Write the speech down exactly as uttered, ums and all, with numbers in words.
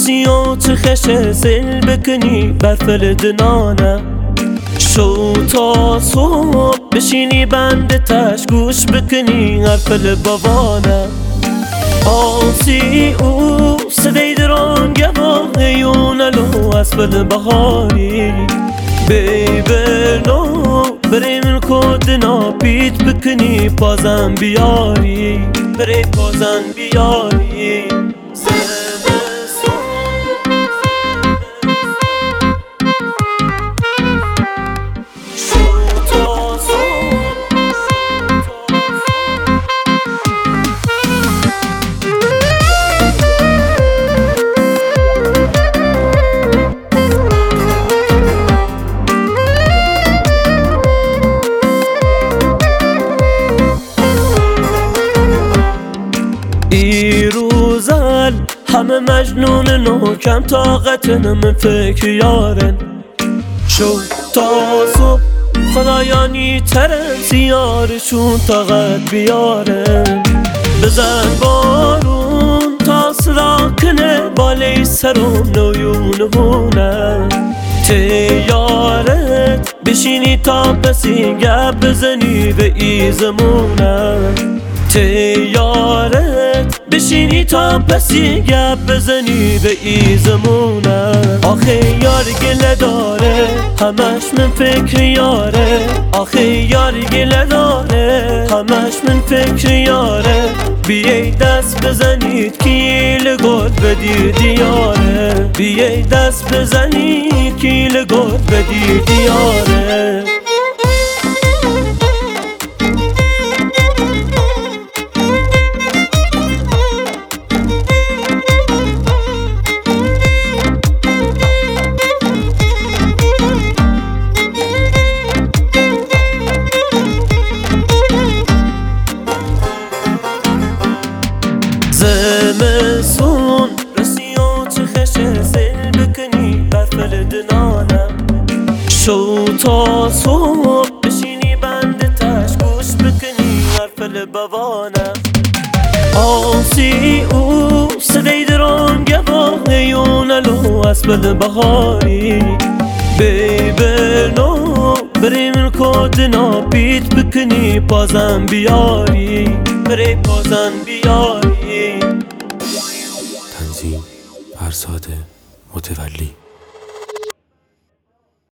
رسیو چه خشه زل بکنی برفل دنانه شو تا صبح بشینی بند تش گوش بکنی غرفل بابانه آسی او صدای دران گواه یونلو اسبل بهاری بیبرنو بری من کودنا پیت بکنی پازم بیاری بری پازم بیاری ایروزل همه مجنونن و کم طاقتن من فکر یارن شو تا صبح خدایانی ترن زیارشون طاقت بیارن بزن بارون تا صدا کنه بالای سرم نویون هونه تیارت بشینی تا بسی گپ بزنی به ایزمونه تیارت بشینی تا پسی گپ بزنی به ایزمونه آخه یار گله داره همش من فکر یاره آخه یار گله داره همش من فکر یاره بیای دست بزنید کیل گل بدی دیاره بیای دست بزنید کیل گل بدی دیاره زمستون رسیو چه خشه زل بکنی برفل دنانه شو تا صبح بشینی بند تش گوش بکنی غرفل بوانه آسی او صدای دران گواه یونلو اسبل بهاری بیبرنو بری من کودنا پیت بکنی پازم بیاری بری پازم بیاری تنظیم فرزاد متولی.